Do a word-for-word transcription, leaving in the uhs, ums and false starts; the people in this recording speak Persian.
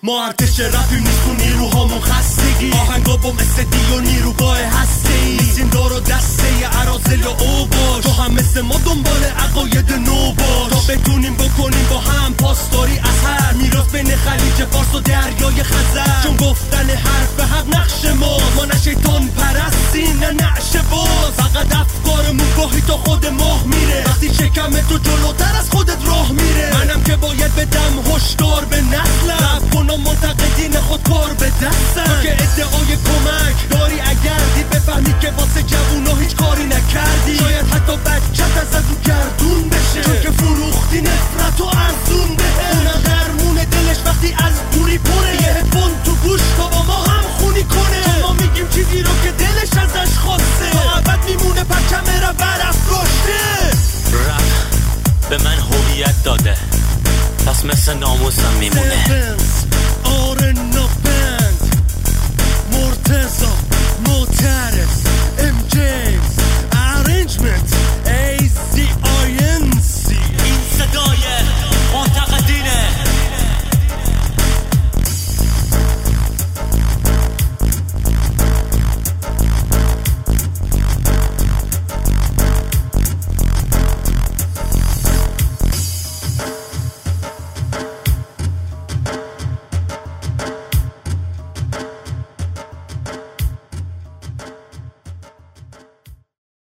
ما ارتش رپیم نیست تو نیروهامون خستگی، آهنگا با مثل دی و نیروگاه هسته‌ای نیستیم دار و دسته اراذل یا اوباش، تو هم مثل ما دنبال عقاید نو باش تا بتونیم بکنیم با هم پاسداری از هر میراث بین خلیج فارس و دریای خزر، چون گفتن حرف به حق نقش ما ما نه شیطان پرستیم نه نعش باز، فقط افکارمون گاهی تا خود ماه میره وقتی شکم تو جلوتر از خودت راه میره، منم که باید بدم هشدار به نسلم کنم منتقدین خودکار به دستم، تو که ادعای کمک داری اگر دی بفهمی که واسه جوونا هیچ کاری نکردی، شاید حتی بچت از رو گردون بشه چون که فروختی نفرت و ارزون بهه، اونم درمون دلش وقتی از دوری پره یه هدفون تو گوش تا با ما هم خونی کنه، چون ما میگیم چیزی رو که دلش ازش خواسته تا ابد میمونه پرچمه رو برافراشته. رپ به من هویت داده پس مثل ناموسم میمونه.